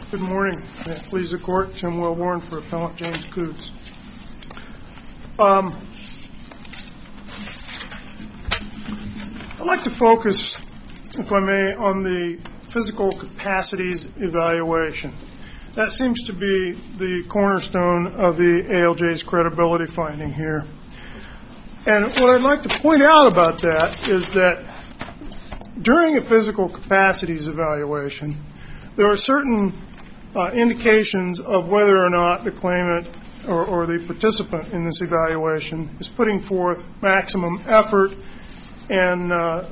Good morning. Please the court. Tim Wilborn for Appellant James Coots. I'd like to focus, if I may, on the physical capacities evaluation. That seems to be the cornerstone of the ALJ's credibility finding here. And what I'd like to point out about that is that during a physical capacities evaluation, there are certain indications of whether or not the claimant or the participant in this evaluation is putting forth maximum effort. And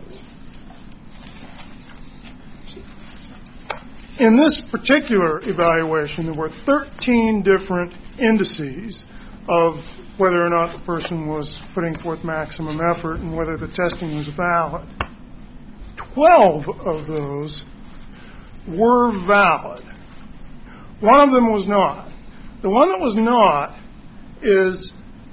in this particular evaluation, there were 13 different indices of whether or not the person was putting forth maximum effort and whether the testing was valid. 12 of those were valid. One of them was not. The one that was not is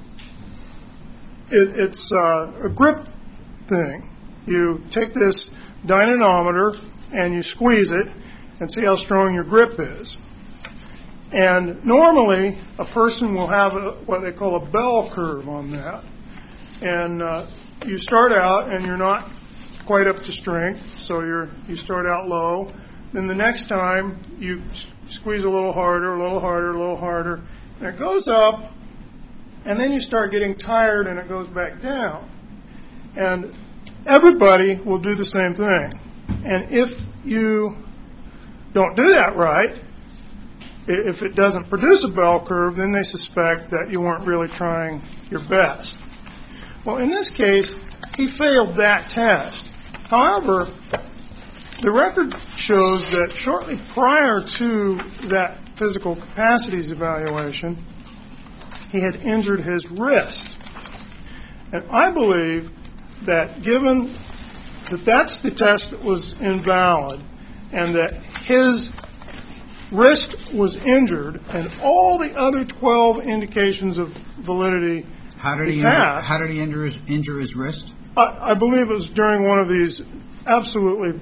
it's a grip thing. You take this dynamometer and you squeeze it and see how strong your grip is. And normally a person will have what they call a bell curve on that. And you start out and you're not quite up to strength, so you start out low. Then the next time you squeeze a little harder, and it goes up, and then you start getting tired and it goes back down. And everybody will do the same thing. And if you don't do that right, if it doesn't produce a bell curve, then they suspect that you weren't really trying your best. Well, in this case, he failed that test. However, the record shows that shortly prior to that physical capacities evaluation, he had injured his wrist. And I believe that given that that's the test that was invalid and that his wrist was injured and all the other 12 indications of validity passed. How did he injure his wrist? I believe it was during one of these absolutely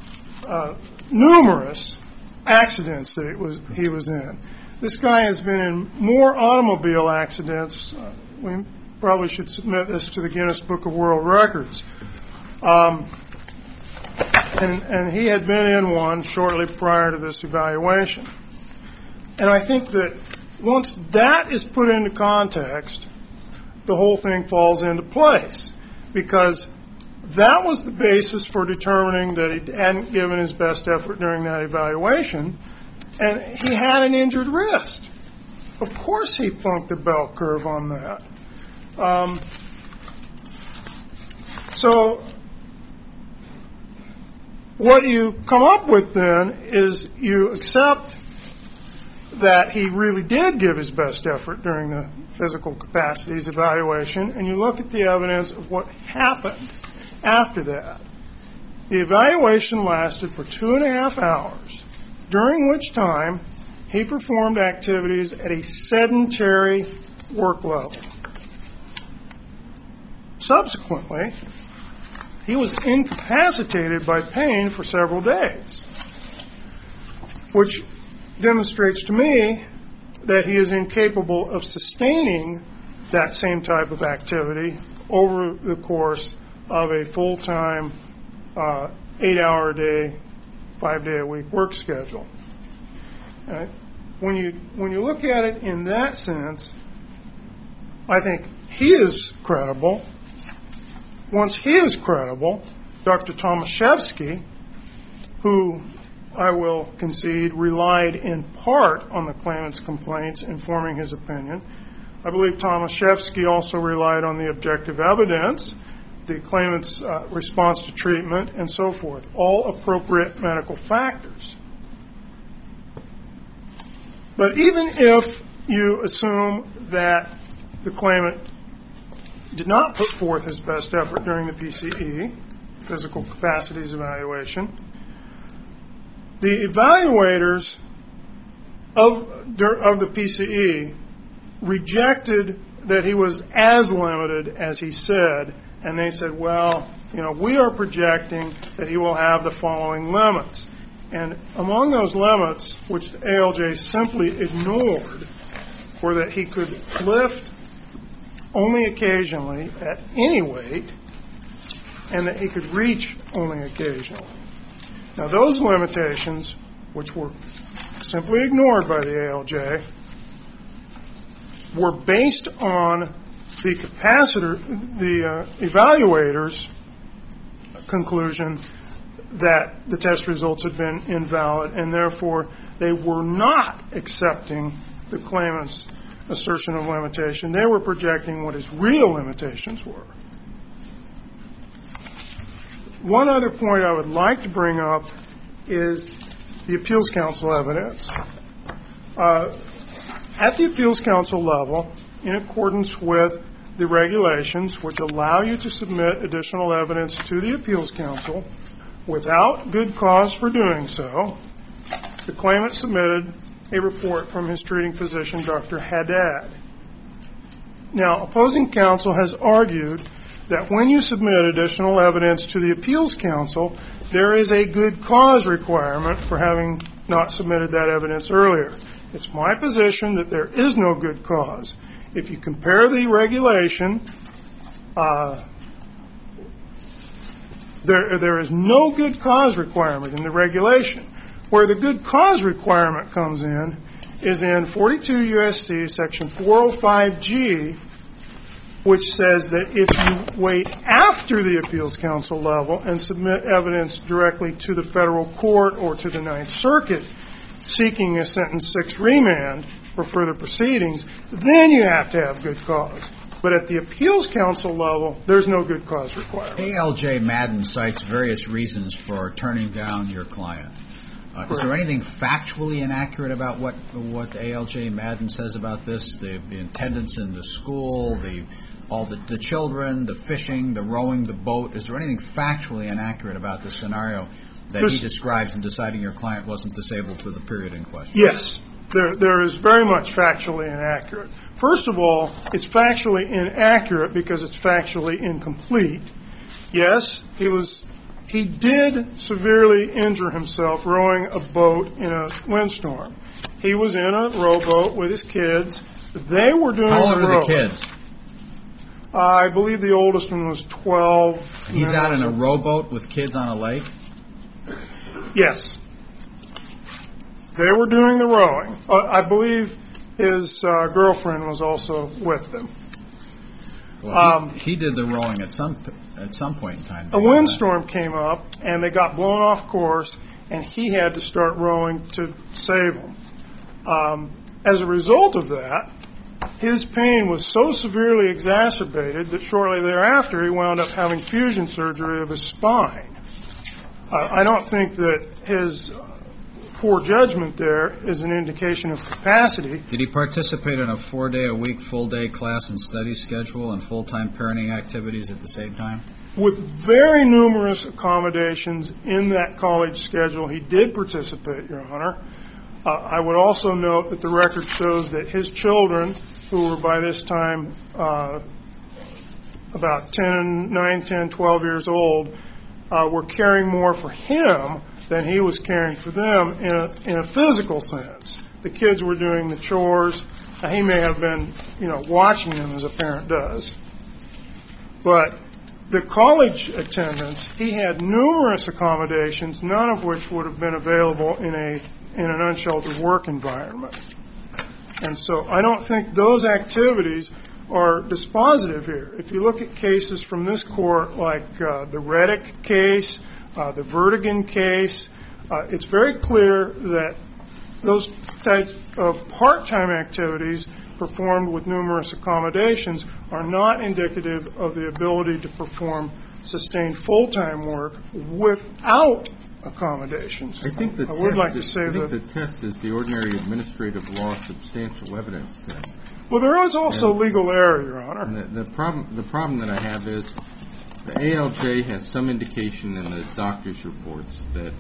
numerous accidents that he was in. This guy has been in more automobile accidents. We probably should submit this to the Guinness Book of World Records. And he had been in one shortly prior to this evaluation. And I think that once that is put into context, the whole thing falls into place, because that was the basis for determining that he hadn't given his best effort during that evaluation, and he had an injured wrist. Of course he flunked the bell curve on that. So what you come up with then is you accept that he really did give his best effort during the physical capacities evaluation, and you look at the evidence of what happened after that. The evaluation lasted for 2.5 hours, during which time he performed activities at a sedentary work level. Subsequently, he was incapacitated by pain for several days, which demonstrates to me that he is incapable of sustaining that same type of activity over the course of a full-time 8-hour-a-day, 5-day-a-week work schedule. When you look at it in that sense, I think he is credible. Once he is credible, Dr. Tomaszewski, who I will concede relied in part on the claimant's complaints in forming his opinion. I believe Tomaszewski also relied on the objective evidence, the claimant's response to treatment, and so forth, all appropriate medical factors. But even if you assume that the claimant did not put forth his best effort during the PCE, physical capacities evaluation, the evaluators of the PCE rejected that he was as limited as he said, and they said, well, we are projecting that he will have the following limits. And among those limits, which the ALJ simply ignored, were that he could lift only occasionally at any weight and that he could reach only occasionally. Now, those limitations, which were simply ignored by the ALJ, were based on the evaluator's conclusion that the test results had been invalid, and therefore they were not accepting the claimant's assertion of limitation. They were projecting what his real limitations were. One other point I would like to bring up is the Appeals Council evidence. At the Appeals Council level, in accordance with the regulations which allow you to submit additional evidence to the Appeals Council without good cause for doing so, the claimant submitted a report from his treating physician, Dr. Haddad. Now, opposing counsel has argued that when you submit additional evidence to the Appeals Council, there is a good cause requirement for having not submitted that evidence earlier. It's my position that there is no good cause. If you compare the regulation, there is no good cause requirement in the regulation. Where the good cause requirement comes in is in 42 U.S.C. section 405G, which says that if you wait after the Appeals Council level and submit evidence directly to the federal court or to the Ninth Circuit seeking a sentence 6 remand for further proceedings, then you have to have good cause. But at the Appeals Council level, there's no good cause requirement. ALJ Madden cites various reasons for turning down your client. Is there anything factually inaccurate about what ALJ Madden says about this? The attendance in the school, the children, the fishing, the rowing, the boat. Is there anything factually inaccurate about the scenario that he describes in deciding your client wasn't disabled for the period in question? Yes, there is very much factually inaccurate. First of all, it's factually inaccurate because it's factually incomplete. Yes, he did severely injure himself rowing a boat in a windstorm. He was in a rowboat with his kids. They were doing the rowing. How old are the kids? I believe the oldest one was 12. He's out in a rowboat with kids on a lake? Yes. They were doing the rowing. I believe his girlfriend was also with them. Well, he did the rowing at some point in time. A windstorm came up, and they got blown off course, and he had to start rowing to save them. As a result of that, his pain was so severely exacerbated that shortly thereafter he wound up having fusion surgery of his spine. I don't think that his poor judgment there is an indication of capacity. Did he participate in a 4-day-a-week full-day class and study schedule and full-time parenting activities at the same time? With very numerous accommodations in that college schedule, he did participate, Your Honor. I would also note that the record shows that his children, who were by this time about 9, 10, 12 years old, were caring more for him than he was caring for them in a physical sense. The kids were doing the chores. He may have been, watching them as a parent does. But the college attendance, he had numerous accommodations, none of which would have been available in an unsheltered work environment. And so I don't think those activities are dispositive here. If you look at cases from this court like the Reddick case, the Vertigan case, it's very clear that those types of part-time activities performed with numerous accommodations are not indicative of the ability to perform sustained full-time work without accommodations. I think the test is the ordinary administrative law substantial evidence test. Well, there is also legal error, Your Honor. And the problem that I have is the ALJ has some indication in the doctor's reports that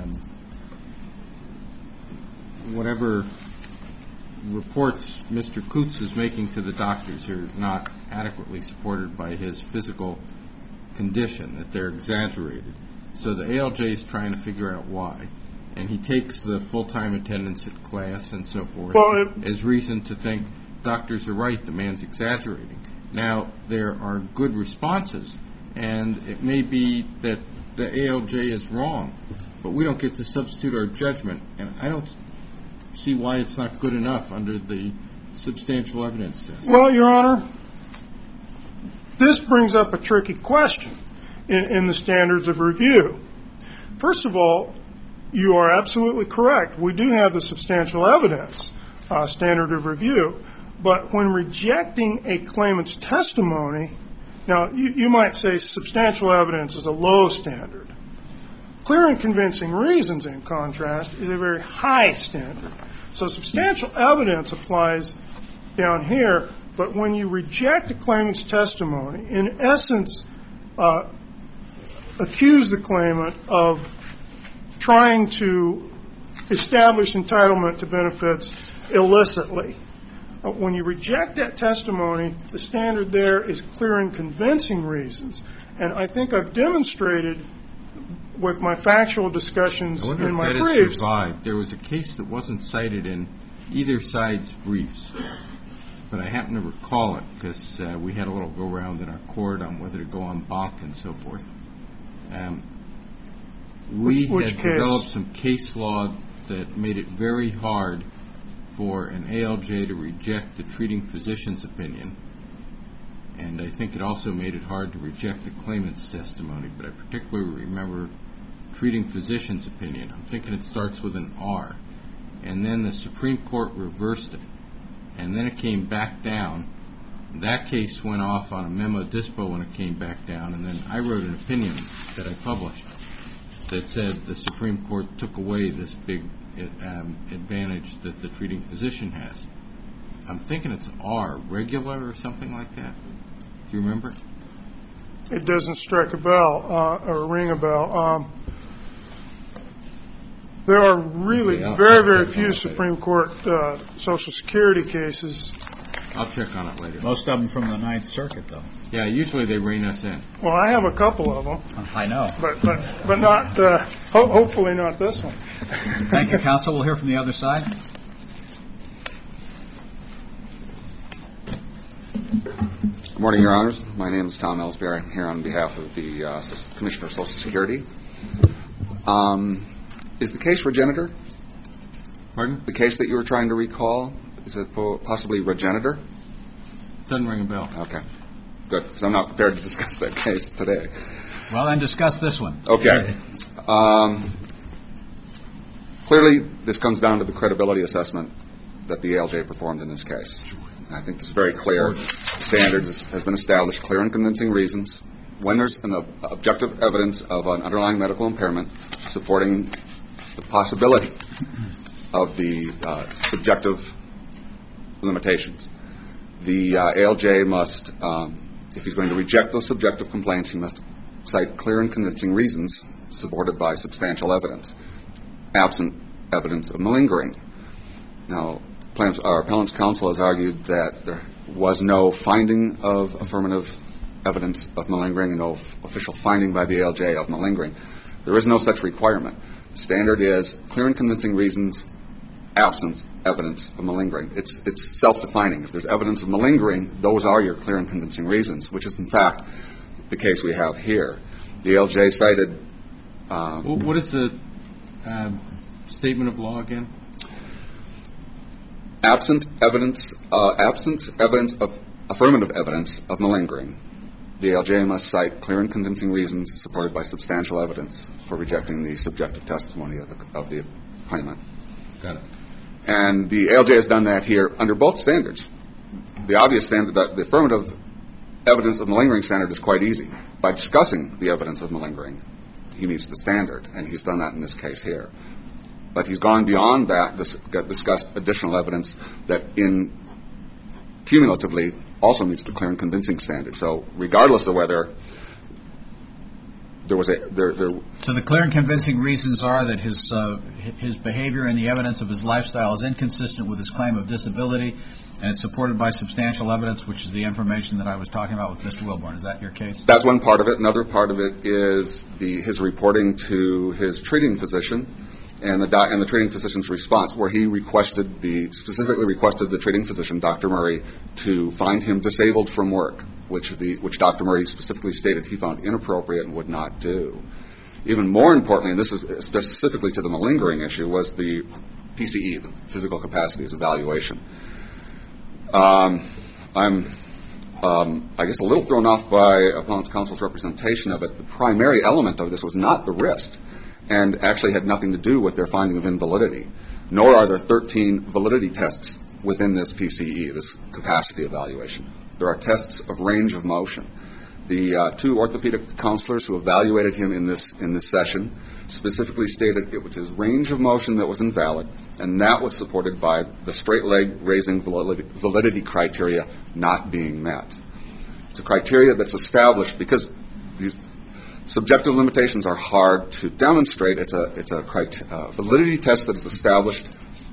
whatever reports Mr. Coots is making to the doctors are not adequately supported by his physical condition, that they're exaggerated. So the ALJ is trying to figure out why. and he takes the full-time attendance at class and so forth as reason to think doctors are right, the man's exaggerating. Now, there are good responses, and it may be that the ALJ is wrong, but we don't get to substitute our judgment, and I don't see why it's not good enough under the substantial evidence test. Well, Your Honor, this brings up a tricky question in the standards of review. First of all, you are absolutely correct. We do have the substantial evidence standard of review. But when rejecting a claimant's testimony, now you might say substantial evidence is a low standard. Clear and convincing reasons, in contrast, is a very high standard. So substantial evidence applies down here, but when you reject a claimant's testimony, in essence, accuse the claimant of trying to establish entitlement to benefits illicitly. When you reject that testimony, the standard there is clear and convincing reasons. And I think I've demonstrated with my factual discussions in my briefs. There was a case that wasn't cited in either side's briefs, but I happen to recall it because we had a little go-round in our court on whether to go en banc and so forth. We had developed some case law that made it very hard for an ALJ to reject the treating physician's opinion, and I think it also made it hard to reject the claimant's testimony, but I particularly remember treating physician's opinion. I'm thinking it starts with an R, and then the Supreme Court reversed it, and then it came back down. That case went off on a memo dispo when it came back down, and then I wrote an opinion that I published that said the Supreme Court took away this big advantage that the treating physician has. I'm thinking it's R, regular or something like that. Do you remember? It doesn't strike a bell or ring a bell. There are really very, very few Supreme Court Social Security cases. I'll check on it later. Most of them from the Ninth Circuit, though. Yeah, usually they rein us in. Well, I have a couple of them. I know. But not, hopefully not this one. Thank you, counsel. We'll hear from the other side. Good morning, Your Honors. My name is Tom Ellsbury. I'm here on behalf of the Commissioner of Social Security. Is the case Regenitor? Pardon? The case that you were trying to recall, is it possibly Regenitor? Doesn't ring a bell. Okay. Good, because I'm not prepared to discuss that case today. Well, then discuss this one. Okay. Clearly, this comes down to the credibility assessment that the ALJ performed in this case. I think this is very clear. Standards has been established, clear and convincing reasons. When there's an objective evidence of an underlying medical impairment supporting the possibility of the subjective limitations, the ALJ must, if he's going to reject those subjective complaints, he must cite clear and convincing reasons supported by substantial evidence, absent evidence of malingering. Now, our appellant's counsel has argued that there was no finding of affirmative evidence of malingering and no official finding by the ALJ of malingering. There is no such requirement. The standard is clear and convincing reasons, absent evidence of malingering. It's self-defining. If there's evidence of malingering, those are your clear and convincing reasons, which is, in fact, the case we have here. The ALJ cited... what is the statement of law again? Absent evidence of affirmative evidence of malingering, the ALJ must cite clear and convincing reasons supported by substantial evidence for rejecting the subjective testimony of the claimant. Got it. And the ALJ has done that here under both standards. The obvious standard, the affirmative evidence of malingering standard, is quite easy. By discussing the evidence of malingering, he meets the standard, and he's done that in this case here. But he's gone beyond that, discussed additional evidence that cumulatively also meets the clear and convincing standard. So regardless of whether there was So the clear and convincing reasons are that his behavior and the evidence of his lifestyle is inconsistent with his claim of disability, and it's supported by substantial evidence, which is the information that I was talking about with Mr. Wilborn. Is that your case? That's one part of it. Another part of it is his reporting to his treating physician and the treating physician's response, where he specifically requested the treating physician, Dr. Murray, to find him disabled from work, which Dr. Murray specifically stated he found inappropriate and would not do. Even more importantly, and this is specifically to the malingering issue, was the PCE, the physical capacities evaluation. I'm, I guess, a little thrown off by Appellant's counsel's representation of it. The primary element of this was not the wrist, and actually had nothing to do with their finding of invalidity, nor are there 13 validity tests within this PCE, this capacity evaluation. There are tests of range of motion. The two orthopedic counselors who evaluated him in this session specifically stated it was his range of motion that was invalid, and that was supported by the straight leg raising validity criteria not being met. It's a criteria that's established because these subjective limitations are hard to demonstrate. It's a validity test that is established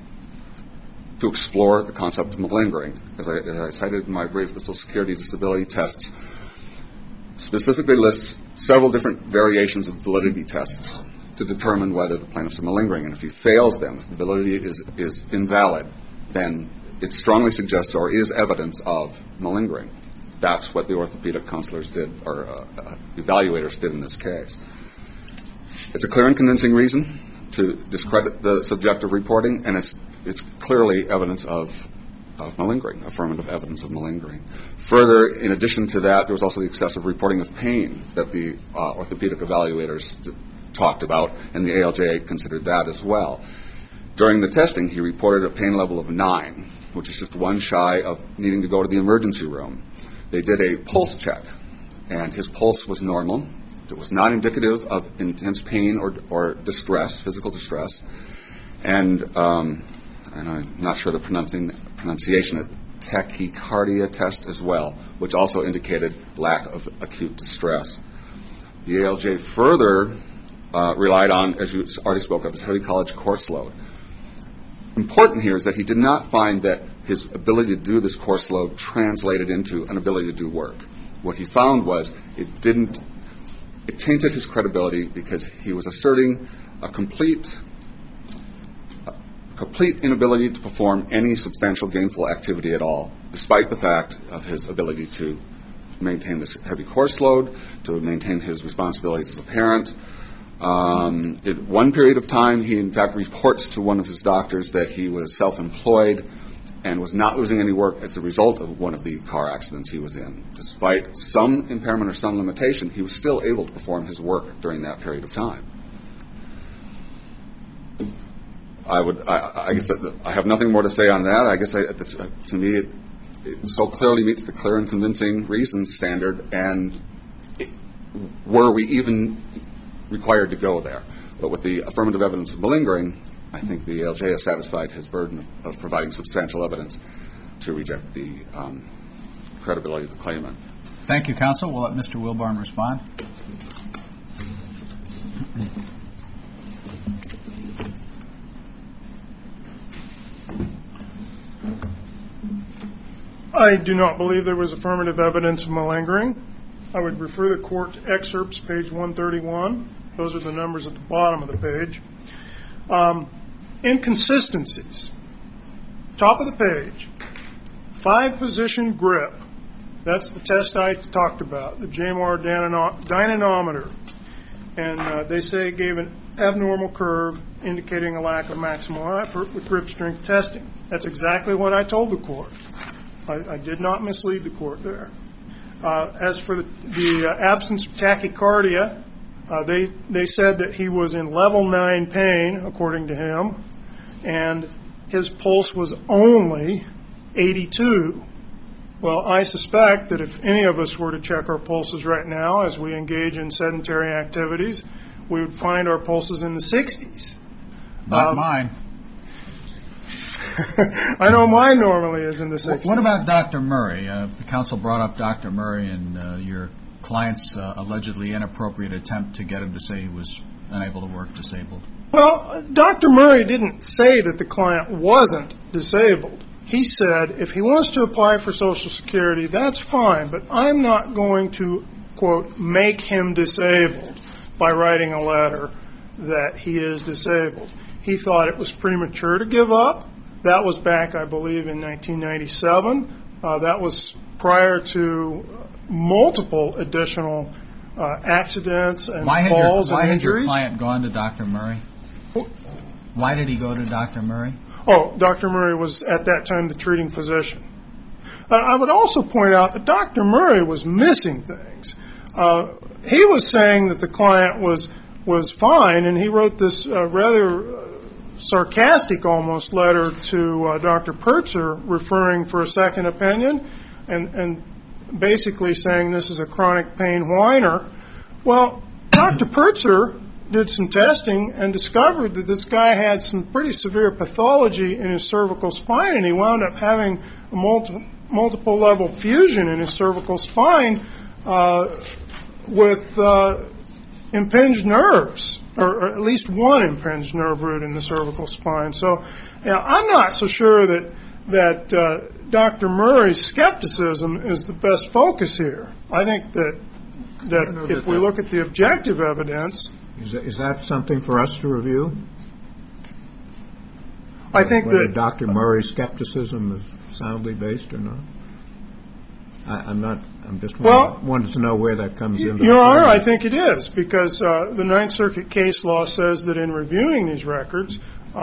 to explore the concept of malingering. As I cited in my brief, the Social Security disability tests specifically lists several different variations of validity tests to determine whether the plaintiffs are malingering. And if he fails them, if the validity is invalid, then it strongly suggests or is evidence of malingering. That's what the orthopedic counselors did, or evaluators did in this case. It's a clear and convincing reason to discredit the subjective reporting, and it's clearly evidence of malingering, affirmative evidence of malingering. Further, in addition to that, there was also the excessive reporting of pain that the orthopedic evaluators talked about, and the ALJ considered that as well. During the testing, he reported a pain level of 9, which is just one shy of needing to go to the emergency room. They did a pulse check, and his pulse was normal. It was not indicative of intense pain or distress, physical distress. And I'm not sure the pronunciation, a tachycardia test as well, which also indicated lack of acute distress. The ALJ further relied on, as you already spoke of, his heavy college course load. Important here is that he did not find that his ability to do this course load translated into an ability to do work. What he found was it tainted his credibility because he was asserting a complete inability to perform any substantial gainful activity at all, despite the fact of his ability to maintain this heavy course load, to maintain his responsibilities as a parent. In one period of time, he in fact reports to one of his doctors that he was self-employed and was not losing any work as a result of one of the car accidents he was in. Despite some impairment or some limitation, he was still able to perform his work during that period of time. I guess I have nothing more to say on that. I guess to me it so clearly meets the clear and convincing reasons standard, and were we even required to go there? But with the affirmative evidence of malingering, I think the ALJ has satisfied his burden of providing substantial evidence to reject the credibility of the claimant. Thank you, counsel. We'll let Mr. Wilbarn respond. I do not believe there was affirmative evidence of malingering. I would refer the court to excerpts, page 131. Those are the numbers at the bottom of the page. Inconsistencies. Top of the page. 5-position grip. That's the test I talked about, the JMR dynamometer. And they say it gave an abnormal curve indicating a lack of maximal effort with grip strength testing. That's exactly what I told the court. I did not mislead the court there. As for the absence of tachycardia, they said that he was in level 9 pain, according to him, and his pulse was only 82. Well, I suspect that if any of us were to check our pulses right now as we engage in sedentary activities, we would find our pulses in the 60s. Not mine. I know mine normally is in the 60s. What about Dr. Murray? The counsel brought up Dr. Murray and your client's allegedly inappropriate attempt to get him to say he was unable to work disabled. Well, Dr. Murray didn't say that the client wasn't disabled. He said if he wants to apply for Social Security, that's fine, but I'm not going to, quote, make him disabled by writing a letter that he is disabled. He thought it was premature to give up. That was back, I believe, in 1997. That was prior to multiple additional accidents and falls and injuries. Why had your client gone to Dr. Murray? Why did he go to Dr. Murray? Oh, Dr. Murray was at that time the treating physician. I would also point out that Dr. Murray was missing things. He was saying that the client was fine, and he wrote this rather sarcastic almost letter to Dr. Pertzer referring for a second opinion and basically saying this is a chronic pain whiner. Well, Dr. Pertzer did some testing and discovered that this guy had some pretty severe pathology in his cervical spine, and he wound up having a multiple level fusion in his cervical spine with impinged nerves, or at least one impinged nerve root in the cervical spine. So I'm not so sure that Dr. Murray's skepticism is the best focus here. I think that if we look at the objective evidence... Is that something for us to review? I think whether that Dr. Murray's skepticism is soundly based or not. I'm just wanted to know where that comes into. Your Honor, I think it is, because the Ninth Circuit case law says that in reviewing these records,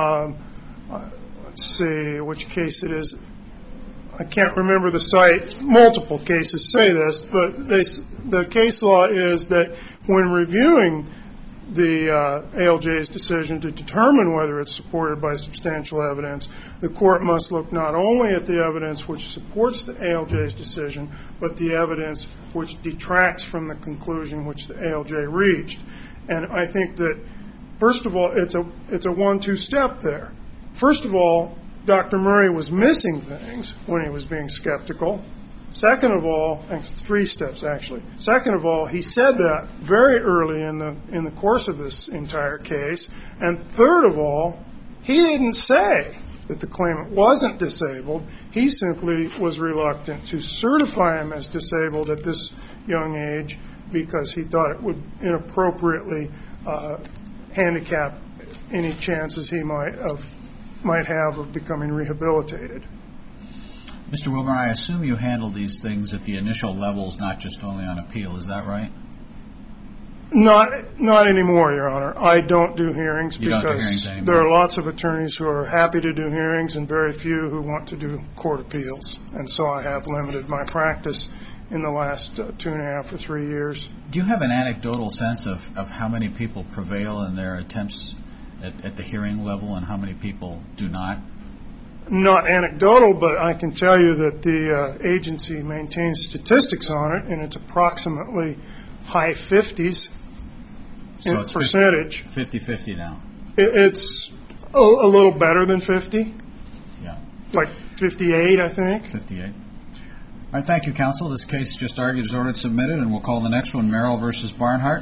let's see which case it is. I can't remember the site. Multiple cases say this, but the case law is that when reviewing the ALJ's decision to determine whether it's supported by substantial evidence, the court must look not only at the evidence which supports the ALJ's decision, but the evidence which detracts from the conclusion which the ALJ reached. And I think that, first of all, it's a 1-2 step there. First of all, Dr. Murray was missing things when he was being skeptical. Second of all, 3 steps actually. Second of all, he said that very early in the course of this entire case. And third of all, he didn't say that the claimant wasn't disabled. He simply was reluctant to certify him as disabled at this young age because he thought it would inappropriately handicap any chances he might have of becoming rehabilitated. Mr. Wilburn, I assume you handle these things at the initial levels, not just only on appeal. Is that right? Not anymore, Your Honor. I don't do hearings because anymore. There are lots of attorneys who are happy to do hearings and very few who want to do court appeals. And so I have limited my practice in the last 2.5 or 3 years. Do you have an anecdotal sense of how many people prevail in their attempts at the hearing level and how many people do not? Not anecdotal, but I can tell you that the agency maintains statistics on it, and it's approximately high 50s in percentage. 50-50 now. It's a little better than 50. Yeah. Like 58, I think. 58. All right, thank you, counsel. This case just argued is ordered submitted, and we'll call the next one Merrill versus Barnhart.